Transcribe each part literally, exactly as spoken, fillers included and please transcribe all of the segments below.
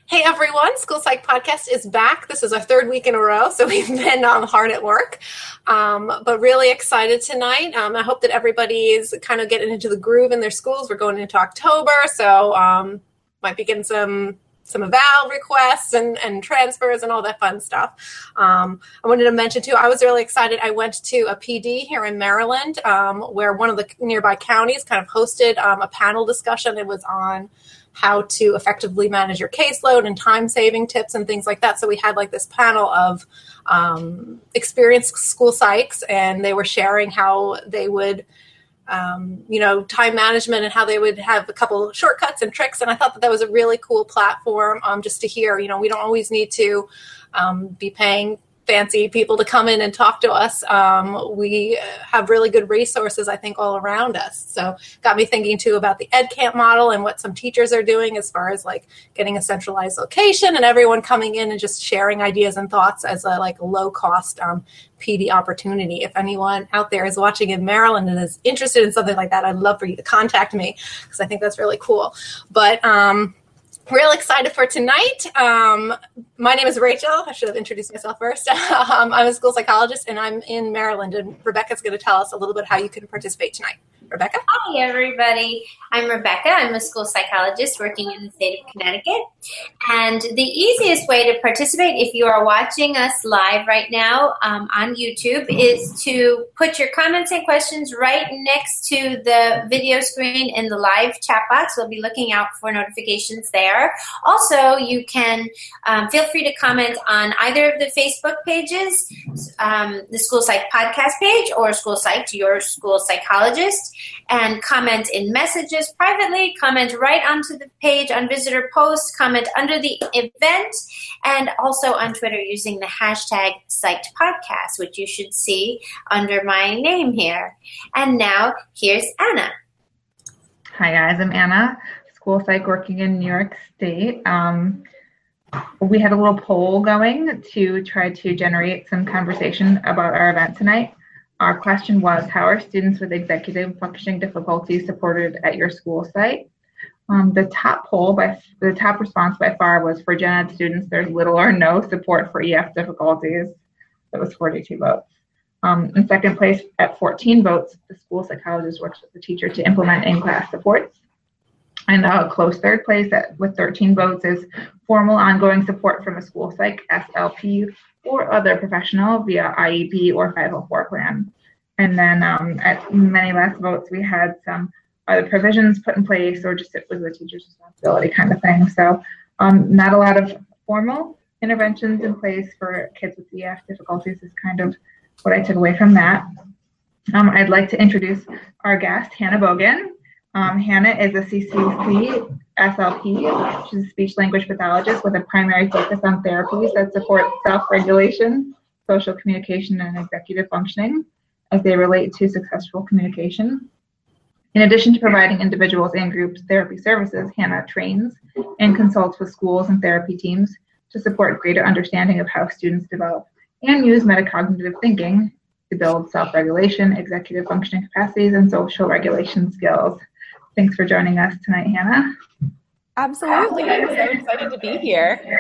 Hey everyone, School Psych Podcast is back. This is our third week in a row, so we've been um, hard at work, um, but really excited tonight. Um, I hope that everybody is kind of getting into the groove in their schools. We're going into October, so um, might be getting some some eval requests and, and transfers and all that fun stuff. Um, I wanted to mention too, I was really excited. I went to a P D here in Maryland um, where one of the nearby counties kind of hosted um, a panel discussion. It was on how to effectively manage your caseload and time-saving tips and things like that. So we had like this panel of um, experienced school psychs, and they were sharing how they would, um, you know, time management and how they would have a couple shortcuts and tricks. And I thought that that was a really cool platform um, just to hear. You know, we don't always need to um, be paying fancy people to come in and talk to us. Um, we have really good resources, I think, all around us. So got me thinking too about the EdCamp model and what some teachers are doing as far as like getting a centralized location and everyone coming in and just sharing ideas and thoughts as a like low cost um, P D opportunity. If anyone out there is watching in Maryland and is interested in something like that, I'd love for you to contact me because I think that's really cool. But um, real excited for tonight. Um, my name is Rachel. I should have introduced myself first. um, I'm a school psychologist, and I'm in Maryland. And Rebecca's going to tell us a little bit how you can participate tonight. Rebecca? Hi, everybody. I'm Rebecca. I'm a school psychologist working in the state of Connecticut. And the easiest way to participate, if you are watching us live right now um, on YouTube, is to put your comments and questions right next to the video screen in the live chat box. We'll be looking out for notifications there. Also, you can um, feel free to comment on either of the Facebook pages, um, the School Psych Podcast page or School Psych to your school psychologist, and comment in messages privately, comment right onto the page on visitor posts, comment under the event, and also on Twitter using the hashtag Psyched Podcast, which you should see under my name here. And now, here's Anna. Hi guys, I'm Anna, school psych working in New York State. Um, we had a little poll going to try to generate some conversation about our event tonight. Our question was, how are students with executive functioning difficulties supported at your school site? Um, the top poll, by the top response by far was for gen ed students, there's little or no support for E F difficulties. That was forty-two votes. Um, in second place at fourteen votes, the school psychologist works with the teacher to implement in-class supports. And a close third place at, with thirteen votes is formal ongoing support from a school psych, S L P, or other professional via I E P or five oh four plan. And then um, at many less votes, we had some other provisions put in place or just it was the teacher's responsibility kind of thing. So um, not a lot of formal interventions in place for kids with E F difficulties is kind of what I took away from that. Um, I'd like to introduce our guest, Hannah Bogan. Um, Hannah is a C C C S L P. She's a speech language pathologist with a primary focus on therapies that support self-regulation, social communication, and executive functioning as they relate to successful communication. In addition to providing individuals and groups therapy services, Hannah trains and consults with schools and therapy teams to support greater understanding of how students develop and use metacognitive thinking to build self-regulation, executive functioning capacities, and social regulation skills. Thanks for joining us tonight, Hannah. Absolutely. I'm so excited to be here.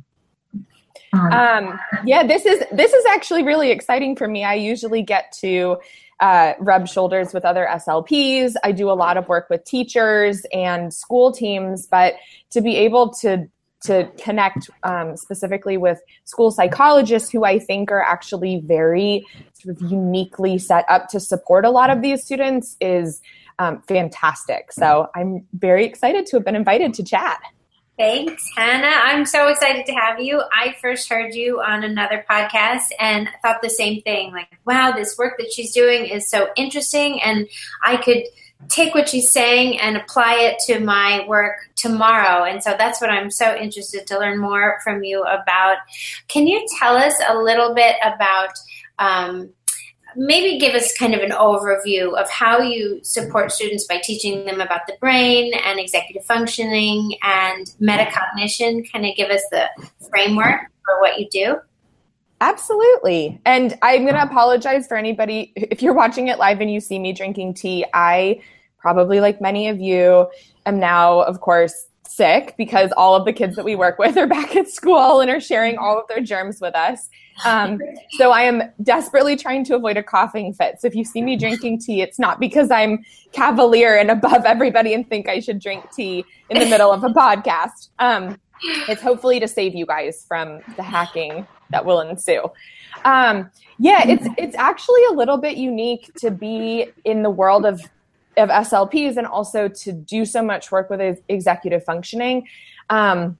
Um, yeah, this is this is actually really exciting for me. I usually get to uh, rub shoulders with other S L Ps. I do a lot of work with teachers and school teams, but to be able to to connect um, specifically with school psychologists who I think are actually very sort of uniquely set up to support a lot of these students is um, fantastic. So I'm very excited to have been invited to chat. Thanks, Hannah. I'm so excited to have you. I first heard you on another podcast and thought the same thing. Like, wow, this work that she's doing is so interesting, and I could take what she's saying and apply it to my work tomorrow. And so that's what I'm so interested to learn more from you about. Can you tell us a little bit about um, maybe give us kind of an overview of how you support students by teaching them about the brain and executive functioning and metacognition? Kind of give us the framework for what you do. Absolutely. And I'm going to apologize for anybody. If you're watching it live and you see me drinking tea, I probably, like many of you, am now, of course, sick because all of the kids that we work with are back at school and are sharing all of their germs with us. Um, so I am desperately trying to avoid a coughing fit. So if you see me drinking tea, it's not because I'm cavalier and above everybody and think I should drink tea in the middle of a podcast. Um, it's hopefully to save you guys from the hacking that will ensue. Um, yeah, it's it's actually a little bit unique to be in the world of of S L Ps and also to do so much work with executive functioning. Um,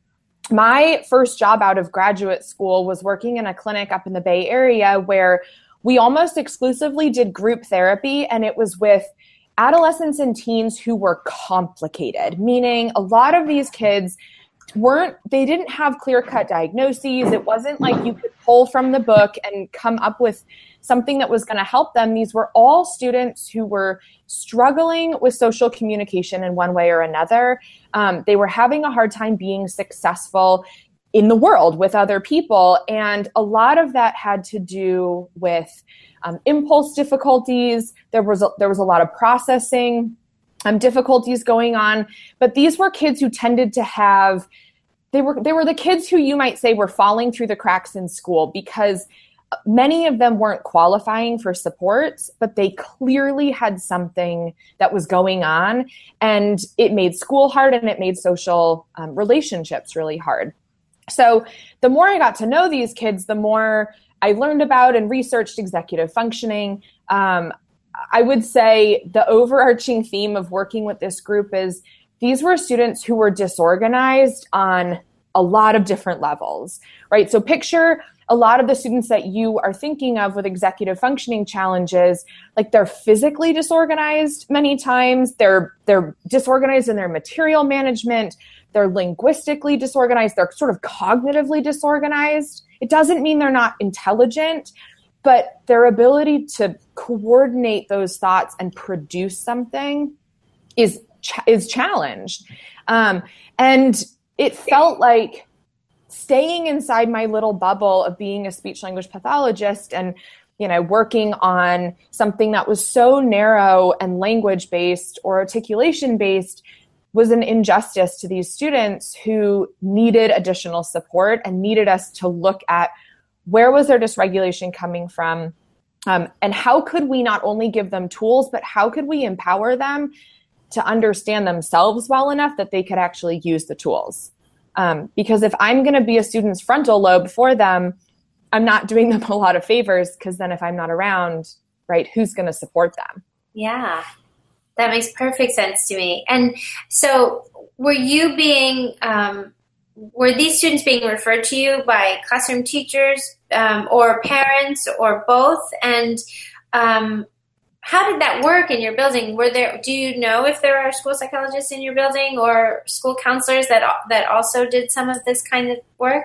my first job out of graduate school was working in a clinic up in the Bay Area where we almost exclusively did group therapy, and it was with adolescents and teens who were complicated, meaning a lot of these kids weren't, they didn't have clear-cut diagnoses. It wasn't like you could pull from the book and come up with something that was going to help them. These were all students who were struggling with social communication in one way or another. Um, they were having a hard time being successful in the world with other people. And a lot of that had to do with um, impulse difficulties. There was a, there was a lot of processing um, difficulties going on. But these were kids who tended to have, they were they were the kids who you might say were falling through the cracks in school because many of them weren't qualifying for supports, but they clearly had something that was going on, and it made school hard and it made social um, relationships really hard. So the more I got to know these kids, the more I learned about and researched executive functioning. Um, I would say the overarching theme of working with this group is these were students who were disorganized on a lot of different levels, right? So picture a lot of the students that you are thinking of with executive functioning challenges, like they're physically disorganized many times, they're they're disorganized in their material management, they're linguistically disorganized, they're sort of cognitively disorganized. It doesn't mean they're not intelligent, but their ability to coordinate those thoughts and produce something is is challenged. Um, and it felt like staying inside my little bubble of being a speech language pathologist and, you know, working on something that was so narrow and language based or articulation based was an injustice to these students who needed additional support and needed us to look at where was their dysregulation coming from, um, and how could we not only give them tools, but how could we empower them to understand themselves well enough that they could actually use the tools. Um, because if I'm going to be a student's frontal lobe for them, I'm not doing them a lot of favors, because then if I'm not around, right, who's going to support them? Yeah, that makes perfect sense to me. And so were you being, um, were these students being referred to you by classroom teachers um, or parents or both? And um, how did that work in your building? Were there, do you know if there are school psychologists in your building or school counselors that that also did some of this kind of work?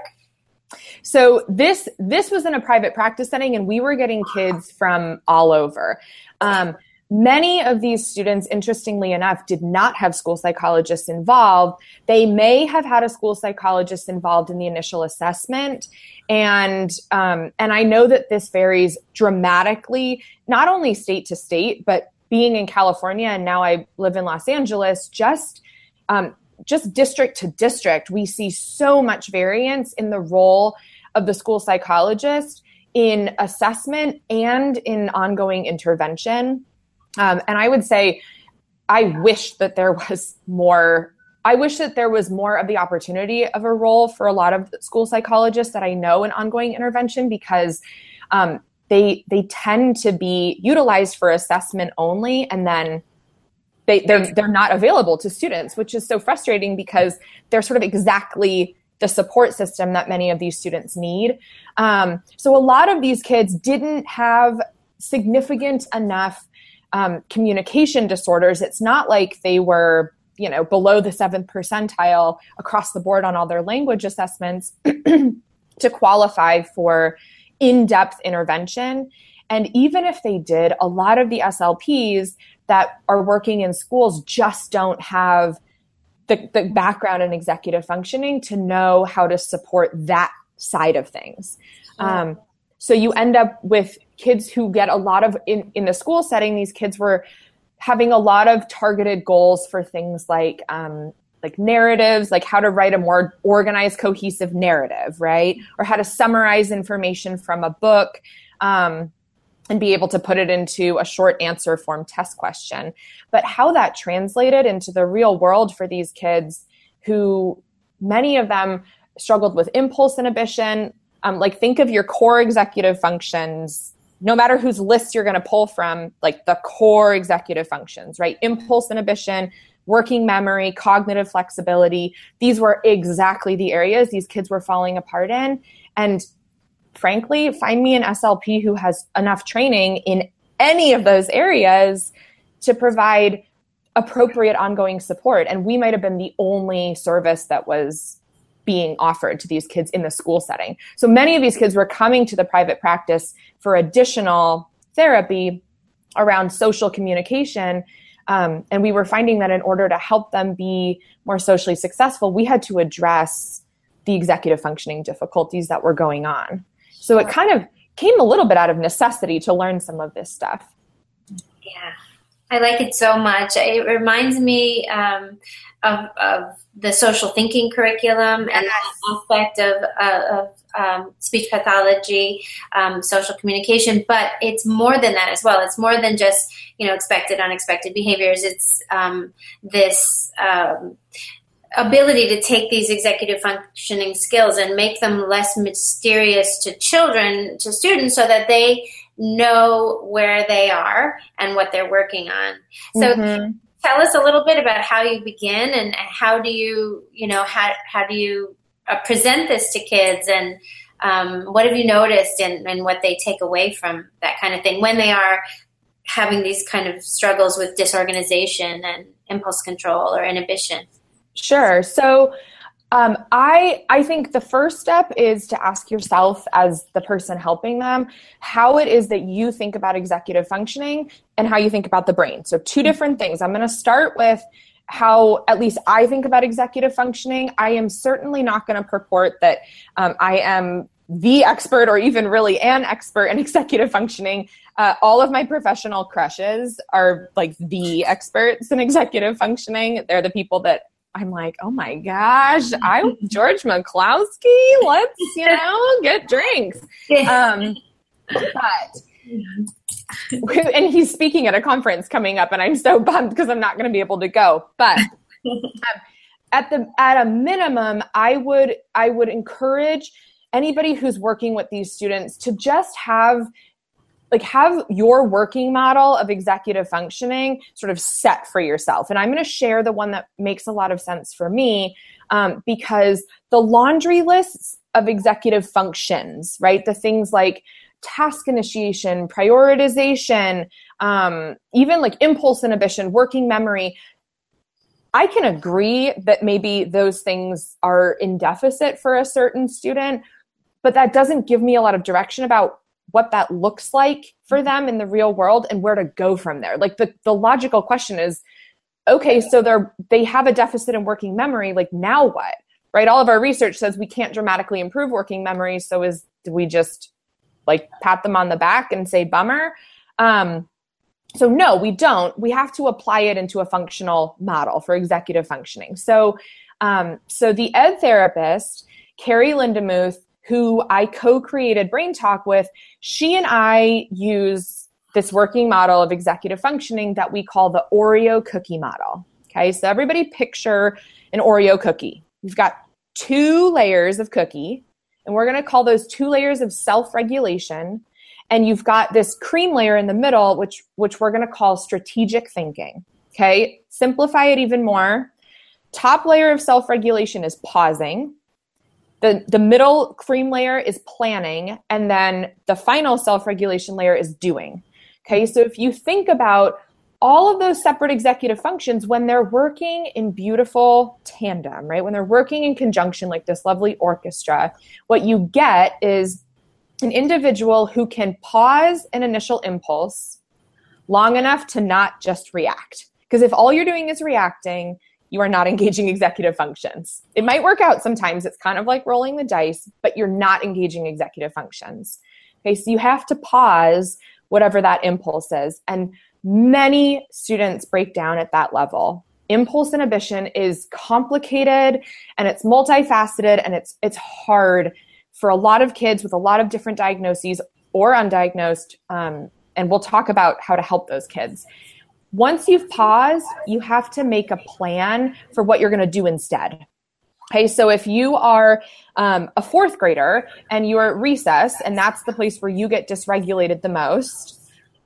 So this this was in a private practice setting, and we were getting kids from all over. Um, many of these students, interestingly enough, did not have school psychologists involved. They may have had a school psychologist involved in the initial assessment. And um, and I know that this varies dramatically, not only state to state, but being in California and now I live in Los Angeles, just um, just district to district, we see so much variance in the role of the school psychologist in assessment and in ongoing intervention. Um, and I would say, I wish that there was more, I wish that there was more of the opportunity of a role for a lot of school psychologists that I know in ongoing intervention, because um, they they tend to be utilized for assessment only, and then They, they're, they're not available to students, which is so frustrating because they're sort of exactly the support system that many of these students need. Um, so a lot of these kids didn't have significant enough um, communication disorders. It's not like they were, you know, below the seventh percentile across the board on all their language assessments to qualify for in-depth intervention. And even if they did, a lot of the S L Ps that are working in schools just don't have the, the background in executive functioning to know how to support that side of things. Um, so you end up with kids who get a lot of, in, in the school setting, these kids were having a lot of targeted goals for things like um, like narratives, like how to write a more organized, cohesive narrative, right? Or how to summarize information from a book, um, and be able to put it into a short answer form test question. But how that translated into the real world for these kids who, many of them struggled with impulse inhibition. Um, like think of your core executive functions, no matter whose list you're going to pull from, like the core executive functions, right? Impulse inhibition, working memory, cognitive flexibility. These were exactly the areas these kids were falling apart in. And frankly, find me an S L P who has enough training in any of those areas to provide appropriate ongoing support. And we might have been the only service that was being offered to these kids in the school setting. So many of these kids were coming to the private practice for additional therapy around social communication. Um, and we were finding that in order to help them be more socially successful, we had to address the executive functioning difficulties that were going on. So it kind of came a little bit out of necessity to learn some of this stuff. Yeah, I like it so much. It reminds me um, of, of the social thinking curriculum and that aspect of, uh, of um, speech pathology, um, social communication. But it's more than that as well. It's more than just, you know, expected, unexpected behaviors. It's um, this um, ability to take these executive functioning skills and make them less mysterious to children, to students, so that they know where they are and what they're working on. So mm-hmm. Tell us a little bit about how you begin and how do you, you know, how, how do you uh, present this to kids, and um, what have you noticed and, and what they take away from that kind of thing when they are having these kind of struggles with disorganization and impulse control or inhibition? Sure. So um, I I think the first step is to ask yourself, as the person helping them, how it is that you think about executive functioning and how you think about the brain. So two different things. I'm going to start with how at least I think about executive functioning. I am certainly not going to purport that um, I am the expert or even really an expert in executive functioning. Uh, all of my professional crushes are like the experts in executive functioning. They're the people that I'm like, oh my gosh, I'm George McCloskey. Let's, you know, get drinks. Um, but, and he's speaking at a conference coming up, and I'm so bummed because I'm not going to be able to go. But um, at the at a minimum, I would I would encourage anybody who's working with these students to just have like have your working model of executive functioning sort of set for yourself. And I'm going to share the one that makes a lot of sense for me, um, because the laundry lists of executive functions, right? The things like task initiation, prioritization, um, even like impulse inhibition, working memory. I can agree that maybe those things are in deficit for a certain student, but that doesn't give me a lot of direction about what that looks like for them in the real world and where to go from there. Like the, the logical question is, okay, so they're, they have a deficit in working memory. Like now what, right? All of our research says we can't dramatically improve working memory. So is, do we just like pat them on the back and say, bummer? Um, so no, we don't. We have to apply it into a functional model for executive functioning. So, um, so the ed therapist, Carrie Lindemuth, who I co-created Brain Talk with, she and I use this working model of executive functioning that we call the Oreo cookie model. Okay, so everybody picture an Oreo cookie. You've got two layers of cookie, and we're going to call those two layers of self-regulation. And you've got this cream layer in the middle, which, which we're going to call strategic thinking. Okay, simplify it even more. Top layer of self-regulation is pausing. The, the middle cream layer is planning, and then the final self-regulation layer is doing. Okay, so if you think about all of those separate executive functions, when they're working in beautiful tandem, right? When they're working in conjunction like this lovely orchestra, what you get is an individual who can pause an initial impulse long enough to not just react. Because if all you're doing is reacting, you are not engaging executive functions. It might work out sometimes. It's kind of like rolling the dice, but you're not engaging executive functions. Okay, so you have to pause whatever that impulse is. And many students break down at that level. impulse inhibition is complicated and it's multifaceted and it's it's hard for a lot of kids with a lot of different diagnoses or undiagnosed. Um, and we'll talk about how to help those kids. Once you've paused, you have to make a plan for what you're going to do instead. Okay, so if you are um, a fourth grader and you're at recess and that's the place where you get dysregulated the most,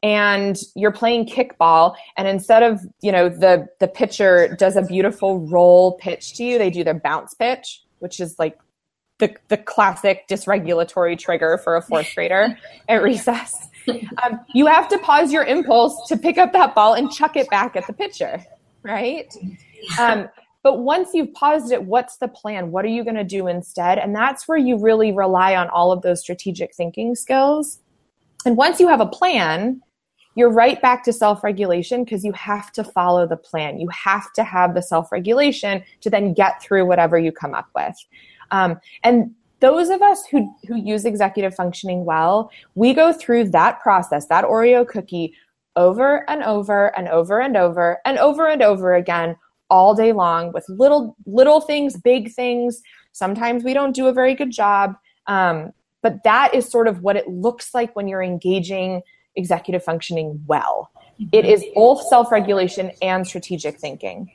and you're playing kickball, and instead of, you know, the, the pitcher does a beautiful roll pitch to you, they do their bounce pitch, which is like the, the classic dysregulatory trigger for a fourth grader at recess. Um, you have to pause your impulse to pick up that ball and chuck it back at the pitcher, right? Um, but once you've paused it, what's the plan? What are you going to do instead? And that's where you really rely on all of those strategic thinking skills. And once you have a plan, you're right back to self-regulation because you have to follow the plan. You have to have the self-regulation to then get through whatever you come up with. Um, and those of us who, who use executive functioning well, we go through that process, that Oreo cookie, over and over and over and over and over and over again all day long with little, little things, big things. Sometimes we don't do a very good job. Um, but that is sort of what it looks like when you're engaging executive functioning well. It is both self-regulation and strategic thinking.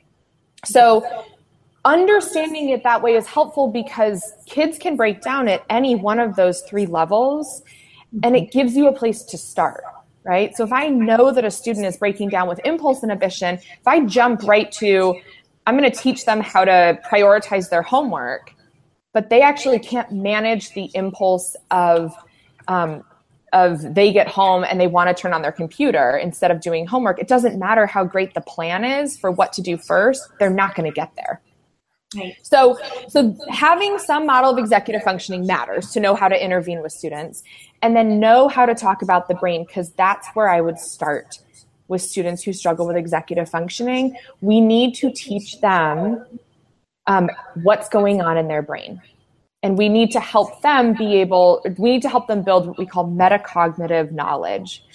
So understanding it that way is helpful because kids can break down at any one of those three levels, and it gives you a place to start, right? So if I know that a student is breaking down with impulse inhibition, if I jump right to, I'm going to teach them how to prioritize their homework, but they actually can't manage the impulse of um, of they get home and they want to turn on their computer instead of doing homework. It doesn't matter how great the plan is for what to do first. They're not going to get there. Right. So, so having some model of executive functioning matters to know how to intervene with students, and then know how to talk about the brain, because that's where I would start with students who struggle with executive functioning. We need to teach them um, what's going on in their brain. And we need to help them be able, we need to help them build what we call metacognitive knowledge,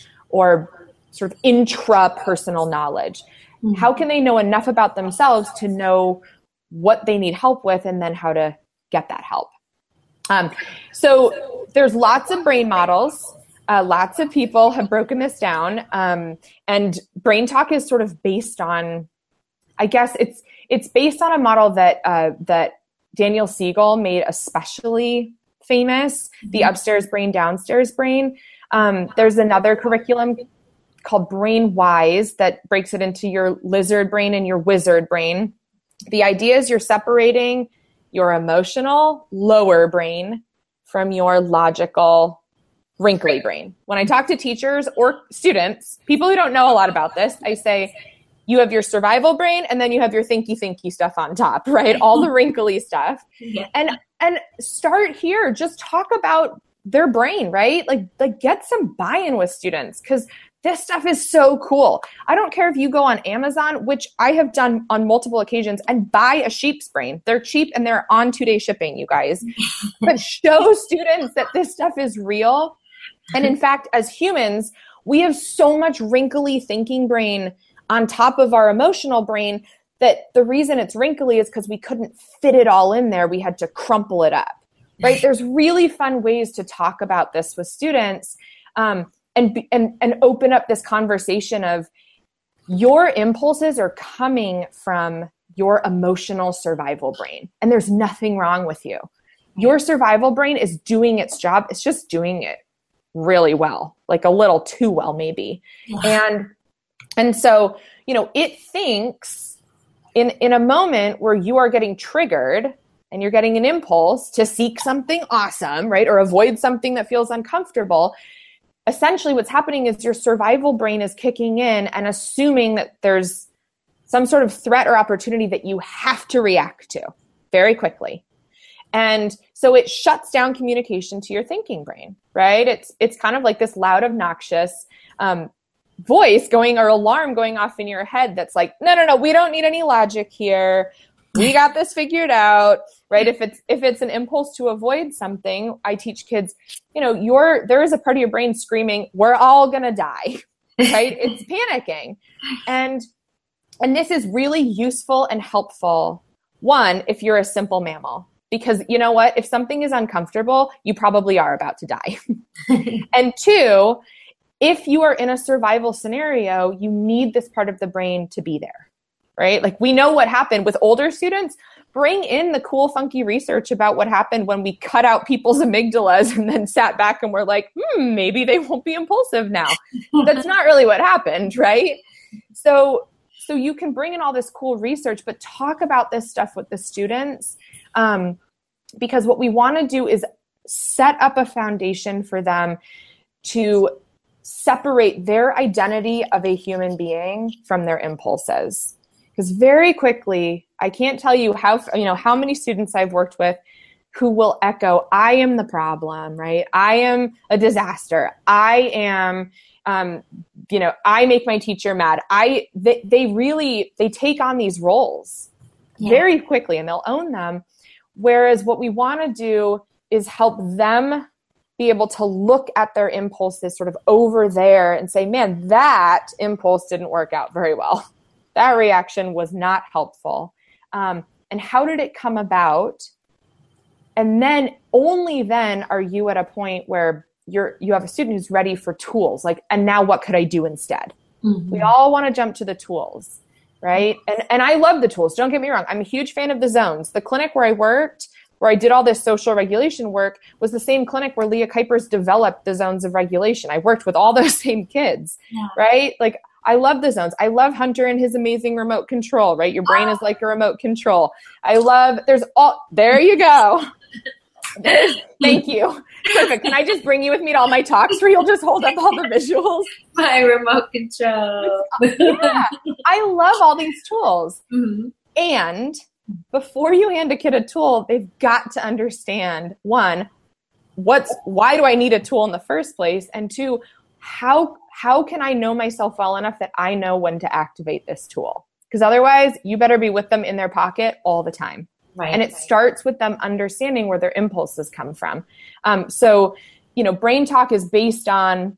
or sort of intrapersonal knowledge. Mm-hmm. How can they know enough about themselves to know what they need help with and then how to get that help? Um, so there's lots of brain models. Uh, lots of people have broken this down. Um, and Brain Talk is sort of based on, I guess it's it's based on a model that uh, that Daniel Siegel made especially famous, the upstairs brain, downstairs brain. Um, there's another curriculum called Brain Wise that breaks it into your lizard brain and your wizard brain. The idea is you're separating your emotional lower brain from your logical wrinkly brain. When I talk to teachers or students, people who don't know a lot about this, I say, you have your survival brain and then you have your thinky thinky stuff on top, right? All the wrinkly stuff. Yeah. And and start here. Just talk about their brain, right? Like, like get some buy-in with students, because this stuff is so cool. I don't care if you go on Amazon, which I have done on multiple occasions, and buy a sheep's brain. They're cheap and they're on two-day shipping, you guys. But show students that this stuff is real. And in fact, as humans, we have so much wrinkly thinking brain on top of our emotional brain that the reason it's wrinkly is because we couldn't fit it all in there. We had to crumple it up, right? There's really fun ways to talk about this with students, um, and, and, and open up this conversation of your impulses are coming from your emotional survival brain, and there's nothing wrong with you. Your survival brain is doing its job. It's just doing it really well, like a little too well, maybe. And And so, you know, it thinks in, in a moment where you are getting triggered and you're getting an impulse to seek something awesome, right? Or avoid something that feels uncomfortable. Essentially what's happening is your survival brain is kicking in and assuming that there's some sort of threat or opportunity that you have to react to very quickly. And so it shuts down communication to your thinking brain, right? It's, it's kind of like this loud, obnoxious, um, voice going, or alarm going off in your head that's like, no, no, no, we don't need any logic here. We got this figured out, right? If it's if it's an impulse to avoid something, I teach kids, you know, you're there is a part of your brain screaming, we're all gonna die, right? It's panicking. And and this is really useful and helpful, one, if you're a simple mammal, because you know what? If something is uncomfortable, you probably are about to die. And two, if you are in a survival scenario, you need this part of the brain to be there, right? Like we know what happened with older students. Bring in the cool, funky research about what happened when we cut out people's amygdalas and then sat back and were like, hmm, maybe they won't be impulsive now. That's not really what happened, right? So, so you can bring in all this cool research, but talk about this stuff with the students, um, because what we want to do is set up a foundation for them to separate their identity of a human being from their impulses. Because very quickly, I can't tell you how, you know, how many students I've worked with who will echo, I am the problem, right? I am a disaster. I am, um, you know, I make my teacher mad. I, they, they really, they take on these roles yeah. very quickly and they'll own them. Whereas what we want to do is help them be able to look at their impulses sort of over there and say, man, that impulse didn't work out very well. That reaction was not helpful. Um, and how did it come about? And then only then are you at a point where you're, you have a student who's ready for tools. Like, and now what could I do instead? Mm-hmm. We all want to jump to the tools, right? And, and I love the tools. Don't get me wrong. I'm a huge fan of the zones. The clinic where I worked, where I did all this social regulation work, was the same clinic where Leah Kuypers developed the zones of regulation. I worked with all those same kids, yeah. right? Like, I love the zones. I love Hunter and his amazing remote control, right? Your brain is like a remote control. I love, there's all, there you go. There's, thank you. Perfect. Can I just bring you with me to all my talks where you'll just hold up all the visuals? My remote control. Yeah. I love all these tools. Mm-hmm. And before you hand a kid a tool, they've got to understand, one, what's, why do I need a tool in the first place? And two, how How can I know myself well enough that I know when to activate this tool? Because otherwise, you better be with them in their pocket all the time. Right. And it right. starts with them understanding where their impulses come from. Um, so, you know, Brain Talk is based on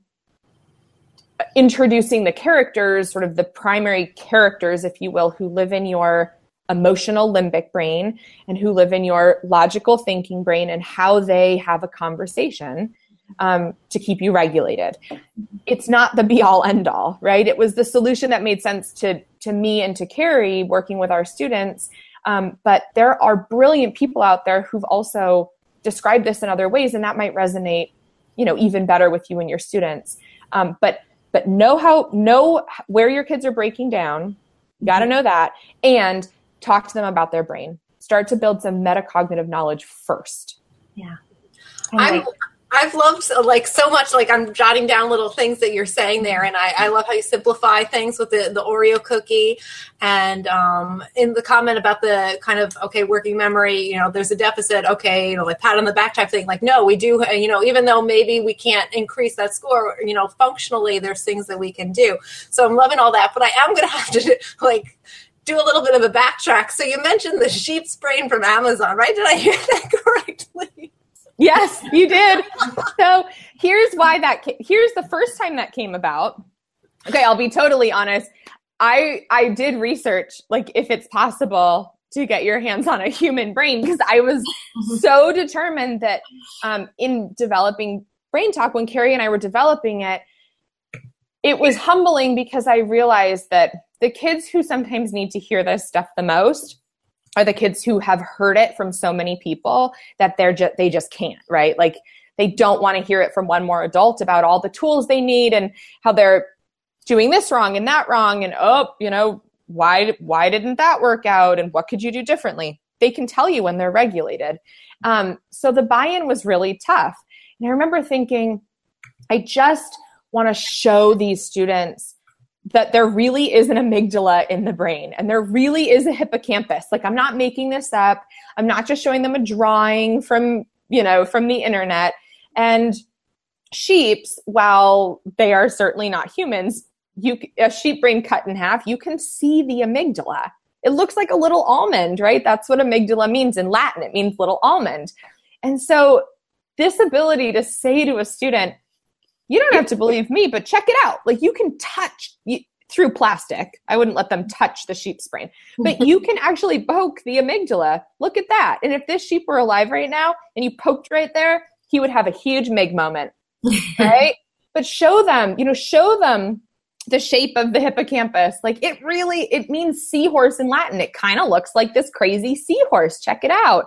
introducing the characters, sort of the primary characters, if you will, who live in your emotional limbic brain and who live in your logical thinking brain and how they have a conversation Um, to keep you regulated. It's not the be all end all, right? It was the solution that made sense to, to me and to Carrie working with our students. Um, but there are brilliant people out there who've also described this in other ways, and that might resonate, you know, even better with you and your students. Um, but, but know how, know where your kids are breaking down. You got to know that, and talk to them about their brain. Start to build some metacognitive knowledge first. Yeah. I'm, I've loved like so much, like I'm jotting down little things that you're saying there. And I, I love how you simplify things with the, the Oreo cookie and um, in the comment about the kind of, okay, working memory, you know, there's a deficit. Okay. You know, like pat on the back type thing. Like, no, we do, you know, even though maybe we can't increase that score, you know, functionally there's things that we can do. So I'm loving all that, but I am going to have to like do a little bit of a backtrack. So you mentioned the sheep's brain from Amazon, right? Did I hear that correctly? Yes, you did. So here's why that, ca- here's the first time that came about. Okay, I'll be totally honest. I I did research, like, if it's possible to get your hands on a human brain, because I was so determined that um, in developing Brain Talk, when Carrie and I were developing it, it was humbling because I realized that the kids who sometimes need to hear this stuff the most are the kids who have heard it from so many people that they're just, they just can't, right? Like they don't want to hear it from one more adult about all the tools they need and how they're doing this wrong and that wrong. And, oh, you know, why, why didn't that work out? And what could you do differently? They can tell you when they're regulated. Um, so the buy-in was really tough. And I remember thinking, I just want to show these students that there really is an amygdala in the brain and there really is a hippocampus. Like, I'm not making this up. I'm not just showing them a drawing from, you know, from the internet. And sheeps, while they are certainly not humans, you, a sheep brain cut in half, you can see the amygdala. It looks like a little almond, right? That's what amygdala means in Latin. It means little almond. And so this ability to say to a student, you don't have to believe me, but check it out. Like, you can touch, you, through plastic. I wouldn't let them touch the sheep's brain. But you can actually poke the amygdala. Look at that. And if this sheep were alive right now and you poked right there, he would have a huge Mig moment, right? But show them, you know, show them the shape of the hippocampus. Like it really, it means seahorse in Latin. It kind of looks like this crazy seahorse. Check it out.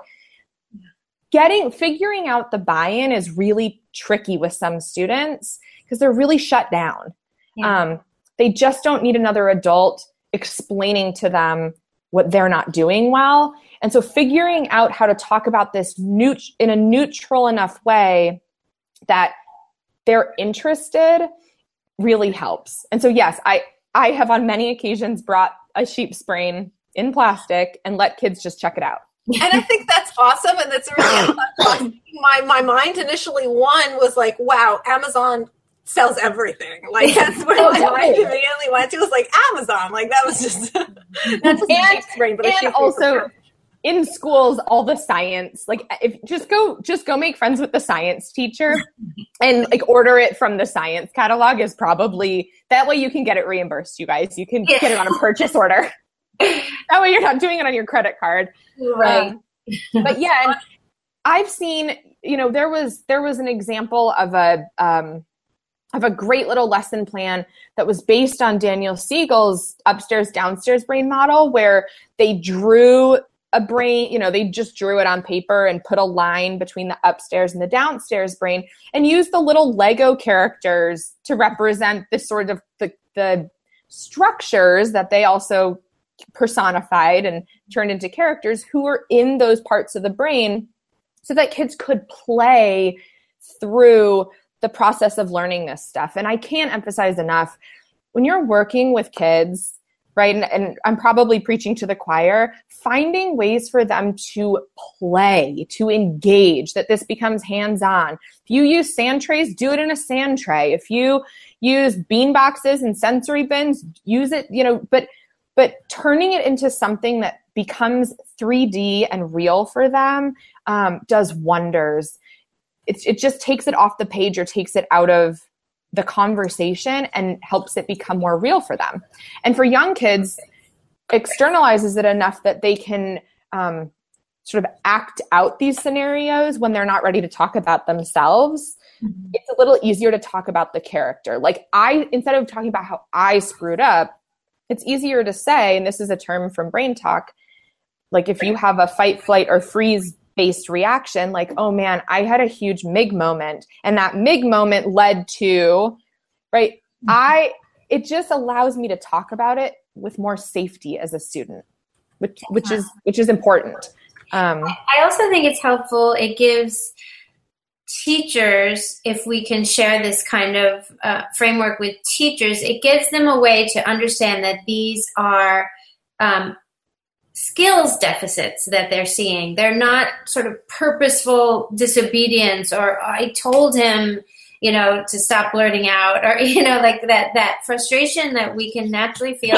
Getting, figuring out the buy-in is really tricky with some students because they're really shut down. Yeah. Um, They just don't need another adult explaining to them what they're not doing well. And so figuring out how to talk about this neut- in a neutral enough way that they're interested really helps. And so, yes, I, I have on many occasions brought a sheep's brain in plastic and let kids just check it out. And I think that's awesome. And that's really my, my mind initially one was like, wow, Amazon sells everything. Like that's where my mind immediately went to, was like Amazon. Like that was just that's just and, a sheep's brain, but and also in schools, all the science, like if just go just go make friends with the science teacher and like order it from the science catalog is probably that way you can get it reimbursed, you guys. You can yeah. get it on a purchase order. That way you're not doing it on your credit card. Right. Um, but yeah, and I've seen, you know, there was there was an example of a um of a great little lesson plan that was based on Daniel Siegel's upstairs downstairs brain model, where they drew a brain, you know, they just drew it on paper and put a line between the upstairs and the downstairs brain and used the little Lego characters to represent the sort of the, the structures that they also personified and turned into characters who were in those parts of the brain so that kids could play through the process of learning this stuff. And I can't emphasize enough, when you're working with kids, right, and, and I'm probably preaching to the choir, finding ways for them to play, to engage, that this becomes hands-on. If you use sand trays, do it in a sand tray. If you use bean boxes and sensory bins, use it, you know, but but turning it into something that becomes three D and real for them um, does wonders. It, it just takes it off the page or takes it out of the conversation and helps it become more real for them. And for young kids, externalizes it enough that they can um, sort of act out these scenarios when they're not ready to talk about themselves. Mm-hmm. It's a little easier to talk about the character. Like I, instead of talking about how I screwed up, it's easier to say, and this is a term from Brain Talk, like if you have a fight, flight, or freeze based reaction, like, oh man, I had a huge Mig moment, and that Mig moment led to, right? Mm-hmm. I, it just allows me to talk about it with more safety as a student, which, which is, which is important. Um, I also think it's helpful. It gives teachers, if we can share this kind of uh, framework with teachers, it gives them a way to understand that these are, um, skills deficits that they're seeing. They're not sort of purposeful disobedience, or I told him, you know, to stop blurting out, or, you know, like that, that frustration that we can naturally feel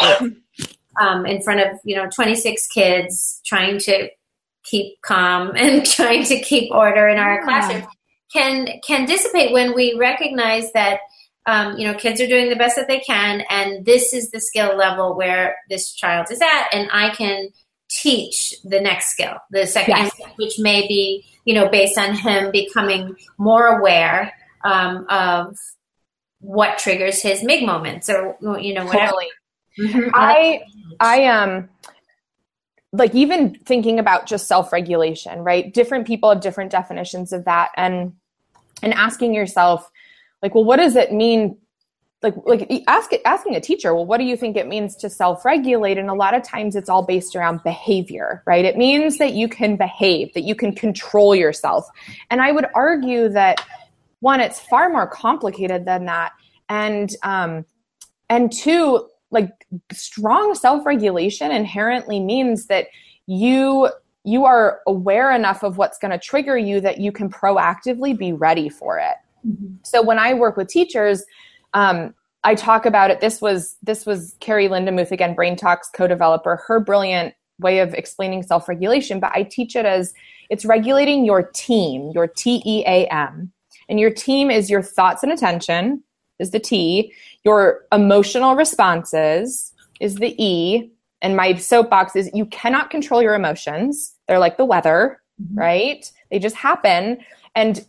um, in front of, you know, twenty-six kids trying to keep calm and trying to keep order in our yeah. classroom can, can dissipate when we recognize that Um, you know, kids are doing the best that they can, and this is the skill level where this child is at, and I can teach the next skill, the second, yes. which may be, you know, based on him becoming more aware um, of what triggers his Mig moments, or, you know, whatever. Totally. Mm-hmm. I, I, um, like even thinking about just self-regulation, right? Different people have different definitions of that, and and asking yourself, like, well, what does it mean? Like, like ask it, asking a teacher, well, what do you think it means to self-regulate? And a lot of times it's all based around behavior, right? It means that you can behave, that you can control yourself. And I would argue that, one, it's far more complicated than that. And, um, and two, like strong self-regulation inherently means that you, you are aware enough of what's going to trigger you that you can proactively be ready for it. Mm-hmm. So when I work with teachers, um, I talk about it. This was this was Carrie Lindemuth, again, Brain Talk's co-developer, her brilliant way of explaining self-regulation. But I teach it as it's regulating your team, your T E A M. And your team is your thoughts and attention, is the T. Your emotional responses is the E. And my soapbox is you cannot control your emotions. They're like the weather, mm-hmm. right? They just happen. And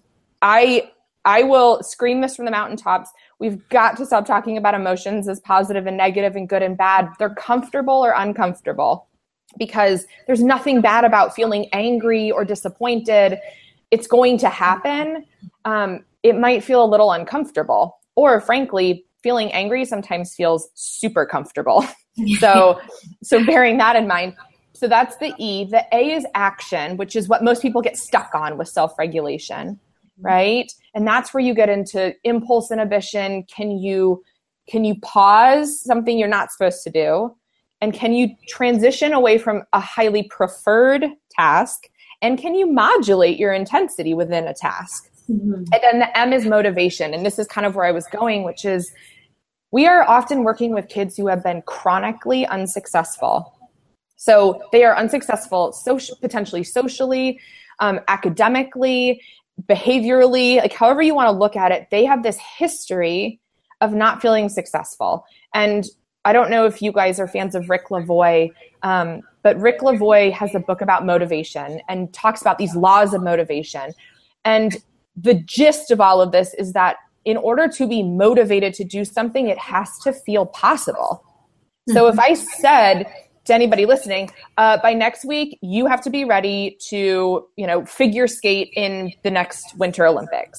I I will scream this from the mountaintops. We've got to stop talking about emotions as positive and negative and good and bad. They're comfortable or uncomfortable, because there's nothing bad about feeling angry or disappointed. It's going to happen. Um, it might feel a little uncomfortable, or frankly, feeling angry sometimes feels super comfortable. so, so bearing that in mind. So that's the E. The A is action, which is what most people get stuck on with self-regulation, right? And that's where you get into impulse inhibition. Can you, can you pause something you're not supposed to do? And can you transition away from a highly preferred task? And can you modulate your intensity within a task? Mm-hmm. And then the M is motivation. And this is kind of where I was going, which is we are often working with kids who have been chronically unsuccessful. So they are unsuccessful social, potentially socially, um, academically, behaviorally, like however you want to look at it. They have this history of not feeling successful. And I don't know if you guys are fans of Rick Lavoie, um, but Rick Lavoie has a book about motivation and talks about these laws of motivation. And the gist of all of this is that in order to be motivated to do something, it has to feel possible. So if I said to anybody listening, uh, by next week, you have to be ready to, you know, figure skate in the next Winter Olympics.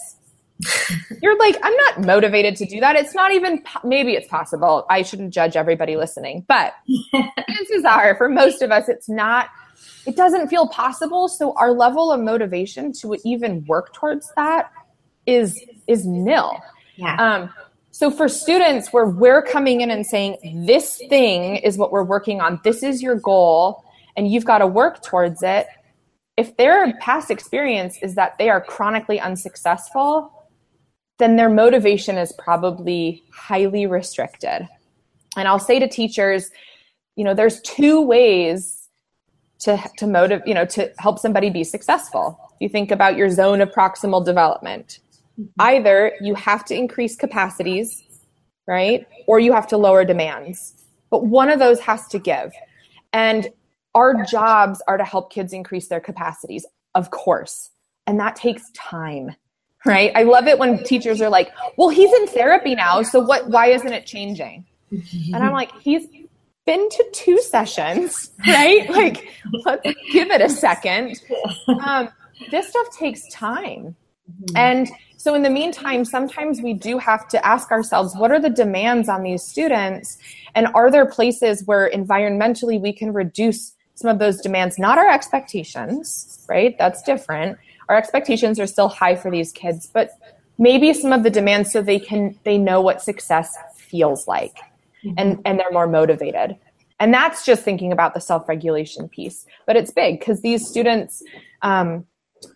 You're like, I'm not motivated to do that. It's not even, po- maybe it's possible. I shouldn't judge everybody listening, but chances are for most of us, it's not, it doesn't feel possible. So our level of motivation to even work towards that is, is nil. Yeah. Um, so for students where we're coming in and saying, this thing is what we're working on, this is your goal, and you've got to work towards it. If their past experience is that they are chronically unsuccessful, then their motivation is probably highly restricted. And I'll say to teachers, you know, there's two ways to, to motivate, you know, to help somebody be successful. If you think about your zone of proximal development, either you have to increase capacities, right? Or you have to lower demands. But one of those has to give. And our jobs are to help kids increase their capacities, of course. And that takes time. Right? I love it when teachers are like, well, he's in therapy now, so what, why isn't it changing? And I'm like, he's been to two sessions, right? Like, let's give it a second. Um, this stuff takes time. And so in the meantime, sometimes we do have to ask ourselves, what are the demands on these students? And are there places where environmentally we can reduce some of those demands? Not our expectations, right? That's different. Our expectations are still high for these kids, but maybe some of the demands so they can, they know what success feels like, mm-hmm. and, and they're more motivated. And that's just thinking about the self-regulation piece, but it's big because these students, um,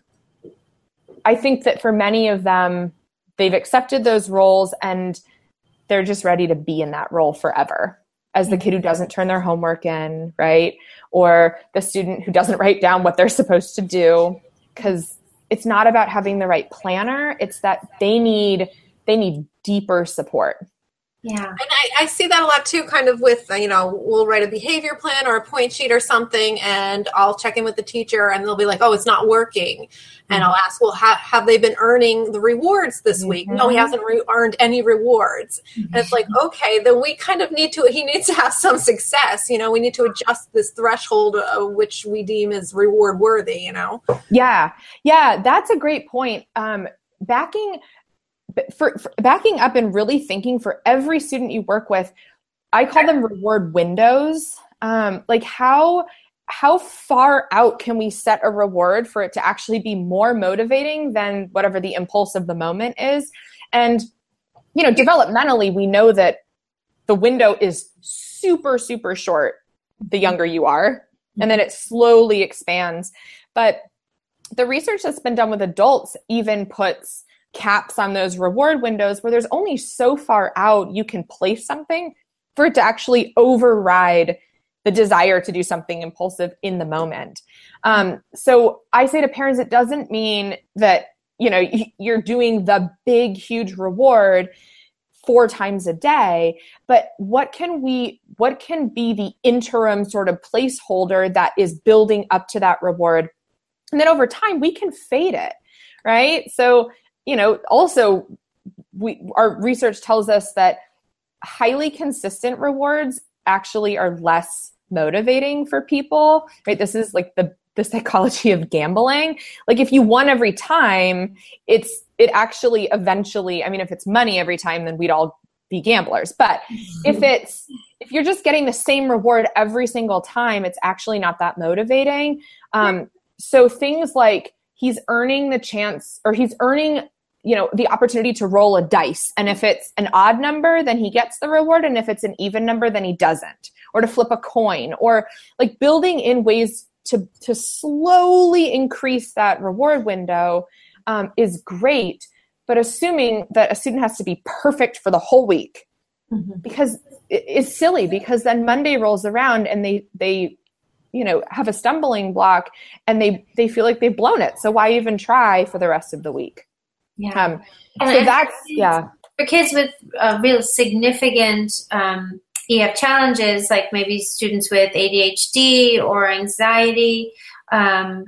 I think that for many of them, they've accepted those roles and they're just ready to be in that role forever, as the kid who doesn't turn their homework in, right? Or the student who doesn't write down what they're supposed to do, because it's not about having the right planner. It's that they need they need deeper support. Yeah. And I, I see that a lot too, kind of with, you know, we'll write a behavior plan or a point sheet or something, and I'll check in with the teacher and they'll be like, oh, it's not working. And I'll ask, well, ha- have they been earning the rewards this week? Mm-hmm. No, he hasn't re- earned any rewards. Mm-hmm. And it's like, okay, then we kind of need to, he needs to have some success. You know, we need to adjust this threshold of which we deem as reward worthy, you know? Yeah. Yeah. That's a great point. Um, backing, for, for backing up and really thinking for every student you work with, I call them reward windows. Um, like how, how far out can we set a reward for it to actually be more motivating than whatever the impulse of the moment is? And, you know, developmentally, we know that the window is super, super short the younger you are, and then it slowly expands. But the research that's been done with adults even puts caps on those reward windows where there's only so far out you can place something for it to actually override the desire to do something impulsive in the moment. Um, so I say to parents, it doesn't mean that, you know, you're doing the big, huge reward. four times a day, but what can we, what can be the interim sort of placeholder that is building up to that reward? And then over time, we can fade it, right? So, you know, also we, our research tells us that highly consistent rewards actually are less motivating for people, right? This is like the, the psychology of gambling. Like if you won every time, it's, it actually eventually, I mean, if it's money every time, then we'd all be gamblers. But if it's, if you're just getting the same reward every single time, it's actually not that motivating. Um, so things like he's earning the chance, or he's earning, you know, the opportunity to roll a dice. And if it's an odd number, then he gets the reward. And if it's an even number, then he doesn't. Or to flip a coin, or like building in ways to, to slowly increase that reward window um, is great. But assuming that a student has to be perfect for the whole week, mm-hmm. because it, it's silly, because then Monday rolls around and they, they, you know, have a stumbling block and they, they feel like they've blown it. So why even try for the rest of the week? Yeah. Um, and so that's, yeah. For kids with uh, real significant um, E F challenges, like maybe students with A D H D or anxiety, um,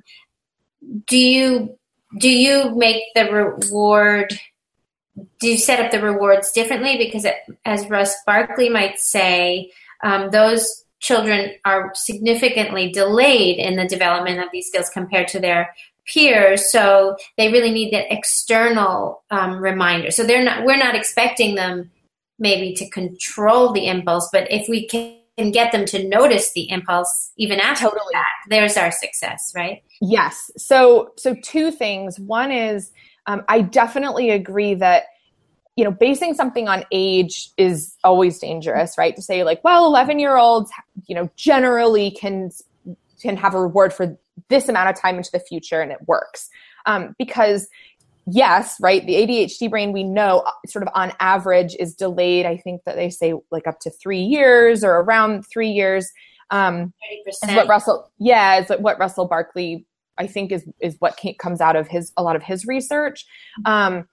do you, do you make the reward, do you set up the rewards differently? Because it, as Russ Barkley might say, um, those children are significantly delayed in the development of these skills compared to their peers, so they really need that external um, reminder. So they're not, we're not expecting them maybe to control the impulse, but if we can get them to notice the impulse even after totally. that, there's our success, right? Yes. So, so two things. One is, um, I definitely agree that, you know, basing something on age is always dangerous, right? To say like, well, eleven year olds, you know, generally can, can have a reward for this amount of time into the future and it works. Um, because yes, right, the A D H D brain, we know sort of on average is delayed. I think that they say like up to three years or around three years. Um, thirty percent. Is what Russell, yeah, is what Russell Barkley, I think is, is what came, comes out of his, a lot of his research. Um,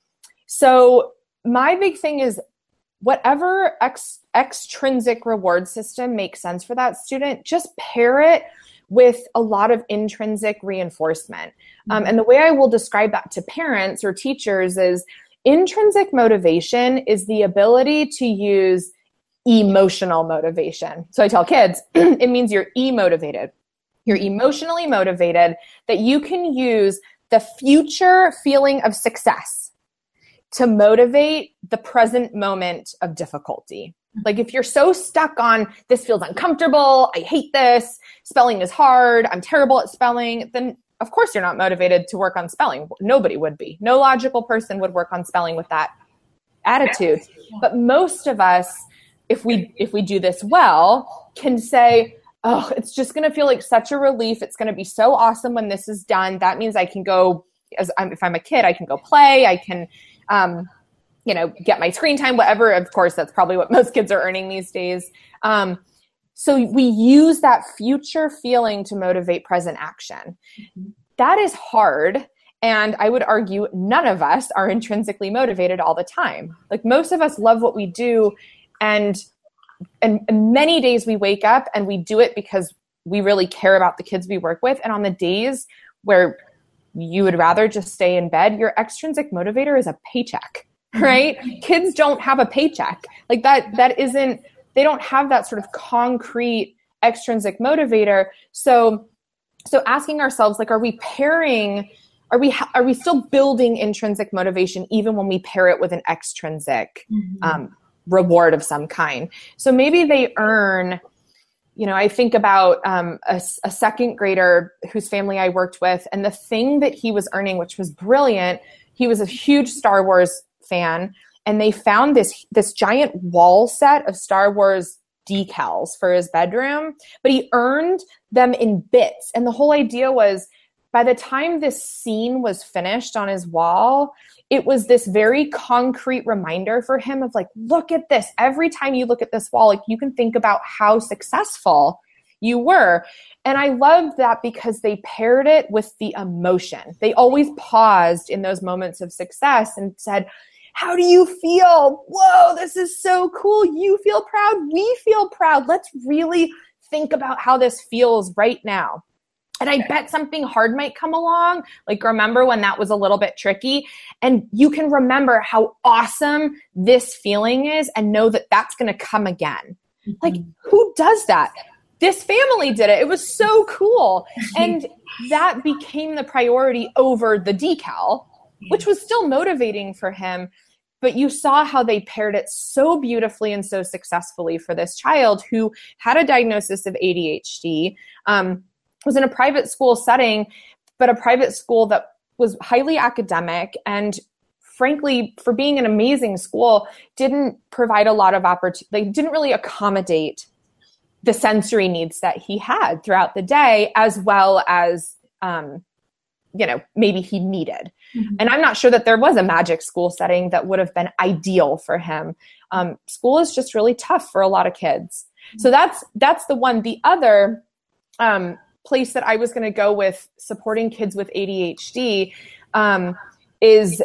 so my big thing is whatever ex, extrinsic reward system makes sense for that student, just pair it with a lot of intrinsic reinforcement. Um, and the way I will describe that to parents or teachers is intrinsic motivation is the ability to use emotional motivation. So I tell kids, it means you're e-motivated. You're emotionally motivated, that you can use the future feeling of success to motivate the present moment of difficulty. Like if you're so stuck on this feels uncomfortable, I hate this, spelling is hard, I'm terrible at spelling, then of course you're not motivated to work on spelling. Nobody would be. No logical person would work on spelling with that attitude. But most of us, if we if we do this well, can say, oh, it's just going to feel like such a relief. It's going to be so awesome when this is done. That means I can go, as I'm, if I'm a kid, I can go play. I can, um, you know, get my screen time, whatever. Of course, that's probably what most kids are earning these days. Um, so we use that future feeling to motivate present action. Mm-hmm. That is hard. And I would argue none of us are intrinsically motivated all the time. Like most of us love what we do. And, and many days we wake up and we do it because we really care about the kids we work with. And on the days where you would rather just stay in bed, your extrinsic motivator is a paycheck, right? Mm-hmm. Kids don't have a paycheck. Like that, that isn't, they don't have that sort of concrete extrinsic motivator. So, so asking ourselves, like, are we pairing, are we, are we still building intrinsic motivation even when we pair it with an extrinsic, mm-hmm. um, reward of some kind? So maybe they earn, you know, I think about um, a, a second grader whose family I worked with, and the thing that he was earning, which was brilliant, he was a huge Star Wars fan, and they found this this giant wall set of Star Wars decals for his bedroom, but he earned them in bits. And the whole idea was, by the time this scene was finished on his wall, it was this very concrete reminder for him of like, look at this. Every time you look at this wall, like you can think about how successful you were. And I loved that because they paired it with the emotion. They always paused in those moments of success and said, How do you feel? Whoa, this is so cool. You feel proud. We feel proud. Let's really think about how this feels right now. And I bet something hard might come along. Like, remember when that was a little bit tricky? And you can remember how awesome this feeling is and know that that's going to come again. Mm-hmm. Like, who does that? This family did it. It was so cool. And that became the priority over the decal, which was still motivating for him. But you saw how they paired it so beautifully and so successfully for this child who had a diagnosis of A D H D, um, was in a private school setting, but a private school that was highly academic and, frankly, for being an amazing school, didn't provide a lot of opportunity. They didn't really accommodate the sensory needs that he had throughout the day, as well as, um, you know, maybe he needed. Mm-hmm. And I'm not sure that there was a magic school setting that would have been ideal for him. Um, school is just really tough for a lot of kids. Mm-hmm. So that's, that's the one. The other, um, place that I was going to go with supporting kids with A D H D, um, is,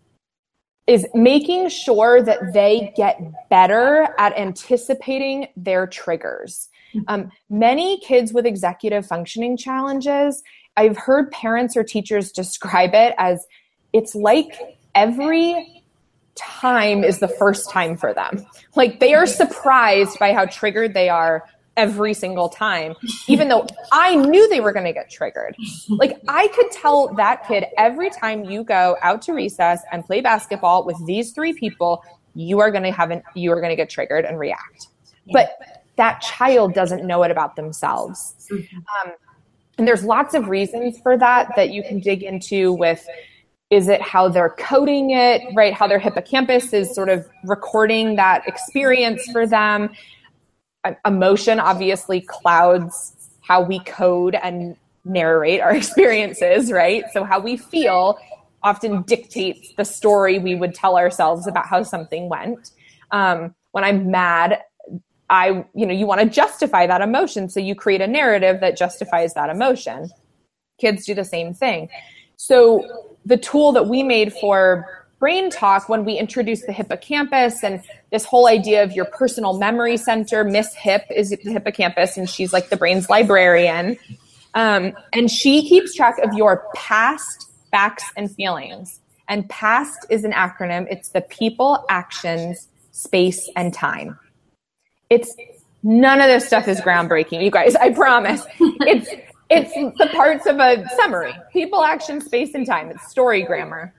is making sure that they get better at anticipating their triggers. Um, many kids with executive functioning challenges, I've heard parents or teachers describe it as it's like every time is the first time for them. Like, they are surprised by how triggered they are every single time, even though I knew they were going to get triggered. Like, I could tell that kid every time you go out to recess and play basketball with these three people, you are going to have an, you are going to get triggered and react. But that child doesn't know it about themselves. Um, and there's lots of reasons for that that you can dig into with, is it how they're coding it, right? How their hippocampus is sort of recording that experience for them. Emotion obviously clouds how we code and narrate our experiences, right? So how we feel often dictates the story we would tell ourselves about how something went. Um, when I'm mad, I, you know, you want to justify that emotion. So you create a narrative that justifies that emotion. Kids do the same thing. So the tool that we made for Brain Talk, when we introduced the hippocampus and this whole idea of your personal memory center, Miss Hip is the hippocampus, and she's like the brain's librarian. Um, and she keeps track of your past facts and feelings. And PAST is an acronym. It's the people, actions, space, and time. It's none of this stuff is groundbreaking, you guys. I promise. It's it's the parts of a summary: people, action, space, and time. It's story grammar.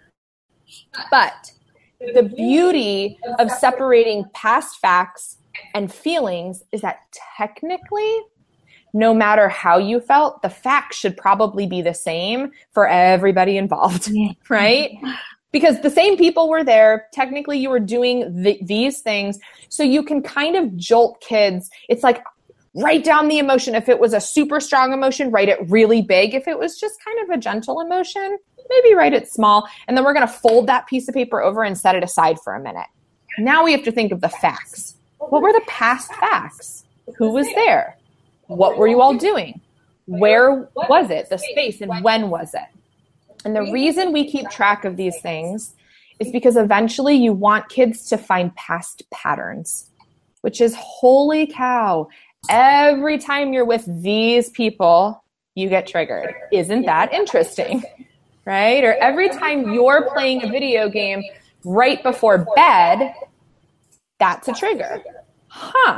But the beauty of separating past facts and feelings is that technically, no matter how you felt, the facts should probably be the same for everybody involved, right? Because the same people were there. Technically, you were doing the, these things. So you can kind of jolt kids. It's like, write down the emotion. If it was a super strong emotion, write it really big. If it was just kind of a gentle emotion, maybe write it small. And then we're going to fold that piece of paper over and set it aside for a minute. Now we have to think of the facts. What were the past facts? Who was there? What were you all doing? Where was it? The space, and when was it? And the reason we keep track of these things is because eventually you want kids to find past patterns, which is, holy cow, every time you're with these people, you get triggered. Isn't that interesting? Right? Or every time you're playing a video game right before bed, that's a trigger. Huh.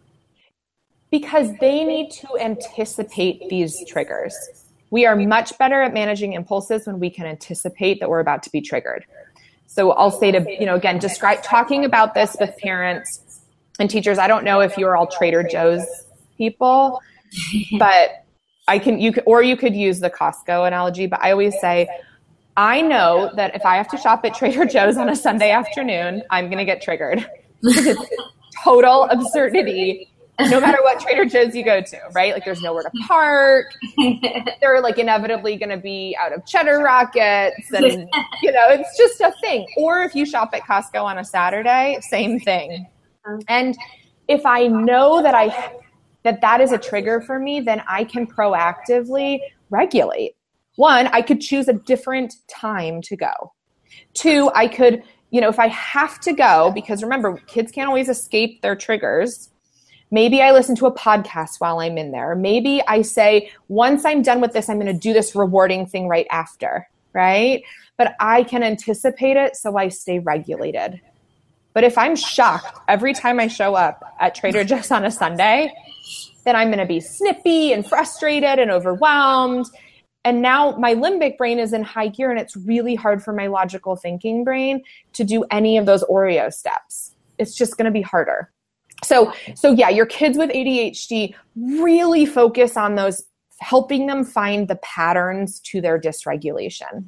Because they need to anticipate these triggers. We are much better at managing impulses when we can anticipate that we're about to be triggered. So I'll say to, you know, again, describe talking about this with parents and teachers. I don't know if you're all Trader Joe's people, but I can, you could, or you could use the Costco analogy, but I always say, I know that if I have to shop at Trader Joe's on a Sunday afternoon, I'm going to get triggered. It's total absurdity. No matter what Trader Joe's you go to, right? Like, there's nowhere to park. They're like inevitably going to be out of cheddar rockets, and you know, it's just a thing. Or if you shop at Costco on a Saturday, same thing. And if I know that I that that is a trigger for me, then I can proactively regulate. One, I could choose a different time to go. Two, I could, you know, if I have to go, because remember, kids can't always escape their triggers. Maybe I listen to a podcast while I'm in there. Maybe I say, once I'm done with this, I'm going to do this rewarding thing right after, right? But I can anticipate it so I stay regulated. But if I'm shocked every time I show up at Trader Joe's on a Sunday, then I'm going to be snippy and frustrated and overwhelmed. And now my limbic brain is in high gear, and it's really hard for my logical thinking brain to do any of those Oreo steps. It's just going to be harder. So, so yeah, your kids with A D H D, really focus on those, helping them find the patterns to their dysregulation.